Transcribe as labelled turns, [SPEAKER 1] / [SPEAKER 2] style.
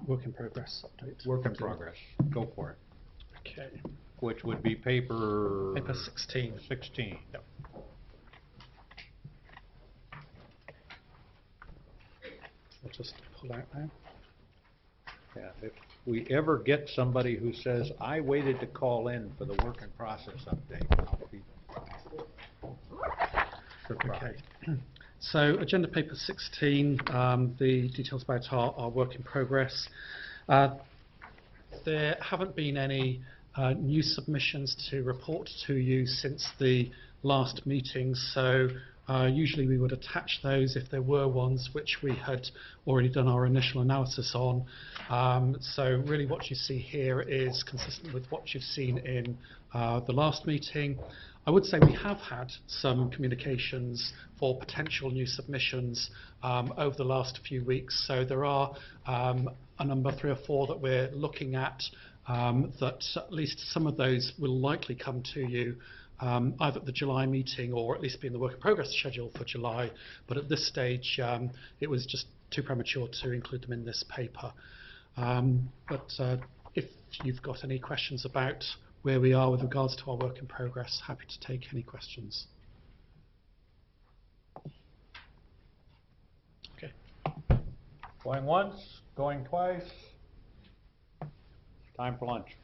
[SPEAKER 1] work in progress update.
[SPEAKER 2] Work in progress. Go for it.
[SPEAKER 1] Okay.
[SPEAKER 2] Which would be paper...
[SPEAKER 1] Paper 16.
[SPEAKER 2] 16.
[SPEAKER 1] Yep. I'll just pull out now.
[SPEAKER 2] Yeah, if we ever get somebody who says, I waited to call in for the work in process update, I'll be surprised.
[SPEAKER 1] Okay. So agenda paper 16, the details about our work in progress. There haven't been any new submissions to report to you since the last meeting, so usually we would attach those if there were ones which we had already done our initial analysis on. So really what you see here is consistent with what you've seen in the last meeting. I would say we have had some communications for potential new submissions over the last few weeks. So there are a number, 3 or 4, that we're looking at, that at least some of those will likely come to you either at the July meeting or at least be in the work in progress schedule for July. But at this stage, it was just too premature to include them in this paper. If you've got any questions about where we are with regards to our work in progress, happy to take any questions. Okay.
[SPEAKER 2] Going once, going twice. Time for lunch.